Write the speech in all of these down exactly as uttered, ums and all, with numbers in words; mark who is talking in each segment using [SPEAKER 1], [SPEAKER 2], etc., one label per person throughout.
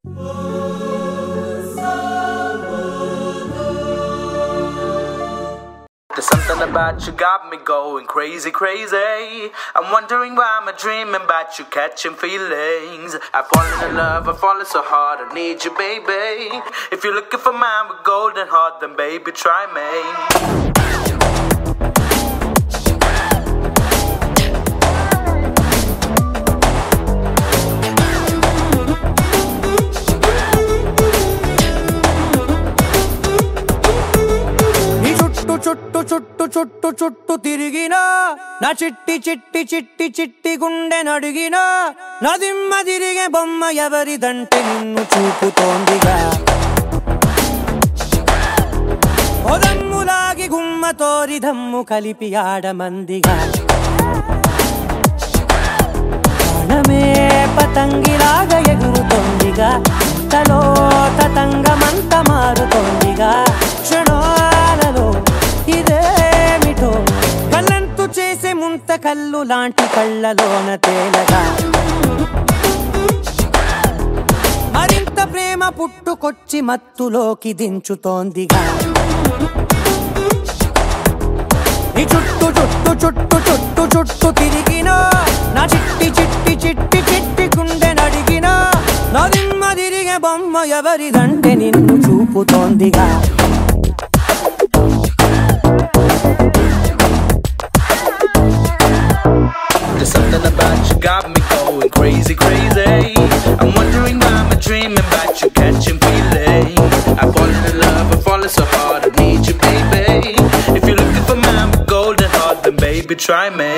[SPEAKER 1] There's something about you got me going crazy, crazy. I'm wondering why I'm dreaming about you catching feelings. I've fallen in love, I've fallen so hard, I need you, baby. If you're looking for mine with golden heart, then baby, try me.
[SPEAKER 2] చుట్టు చుట్టు చుట్టు చుట్టు తిరిగినా నా చిట్టి చిట్టి చిట్టి చిట్టి గుండె నడిగినా నా దిమ్మ తిరిగే బొమ్మ ఎవరిదంటే నిన్ను చూపుతోందిగా ఓదమ్ములాగి గుమ్మ తోరి దమ్ము కలిపి ఆడమందిగా ప్రాణమే పతంగిలాగా ఎగురుతోందిగా తలో తతంగమంత మారుతోందిగా క్షణాలలో ఇదేమిటో కళ్ళంతు చేసే ముంత కళ్ళు లాంటి కళ్ళలోన తేలగా మరింత ప్రేమ పుట్టుకొచ్చి మత్తులోకి దించుతోందిగా ఈ చుట్టు చుట్టు చుట్టు చుట్టు చుట్టు తిరిగినా నా చిట్టి చిట్టి చిట్టి చిట్టి గుండె నడిగినా నా దిమ్మ తిరిగే బొమ్మ ఎవరిదంటే నిన్ను చూపుతోందిగా
[SPEAKER 1] There's something about you got me going crazy, crazy. I'm wondering why I'm dreaming about you catching feelings. I've fallen in love, I've fallen so hard, I need you, baby. If you're looking for mine with golden heart, then baby, try me.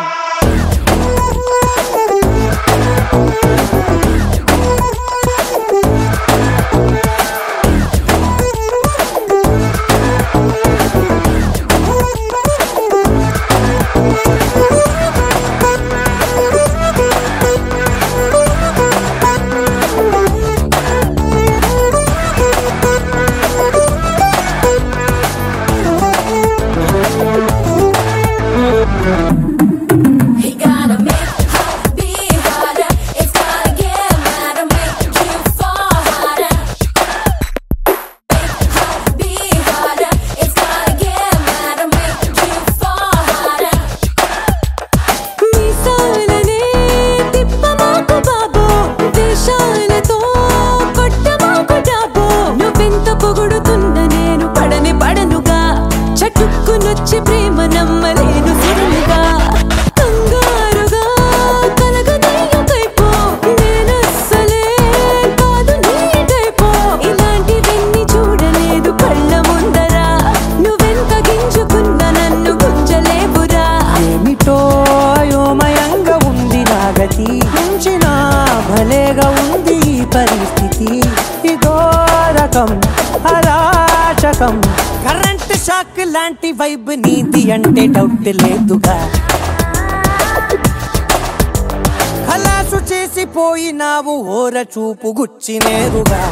[SPEAKER 1] భలేగా ఉంది ఈ పరిస్థితి ఇదో రకం అరాచకం current shock లాంటి vibe నీది అంటే డౌట్ లేదుగా ఖలాసు చేసిపోయినావు ఓర చూపు గుచ్చి నేరుగా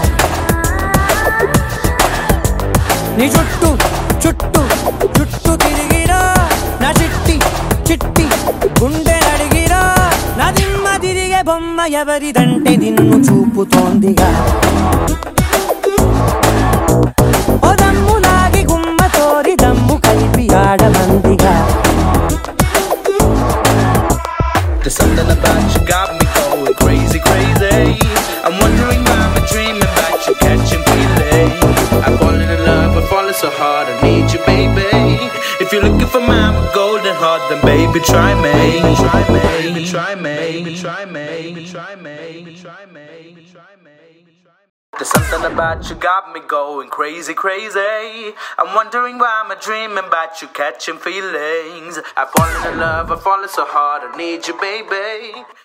[SPEAKER 1] నీ చుట్టూ చుట్టూ చుట్టూ తిరిగిరా నా చిట్టి చిట్టి గుండె నడిగిరా నా దిమ్మ తిరిగే బొమ్మ ఎవరిదంటే నిన్ను చూపుతోందిగా ఓ దమ్ములాగి గుమ్మ తోరి దమ్ము కలిపి ఆడమందిగా There's something about you got me going crazy, crazy. I'm wondering why I'm dreaming about you catching feelings. I've fallen in love, I've fallen so hard, I need you, baby. If you're looking for mine with golden heart, then baby, try me. Baby, try me. Baby, try me. Baby, try me. Baby, try me. Baby, try me. Baby, try me. There's something about you got me going crazy, crazy. I'm wondering why I'm dreaming about you catching feelings. I've fallen in love, I've fallen so hard, I need you, baby.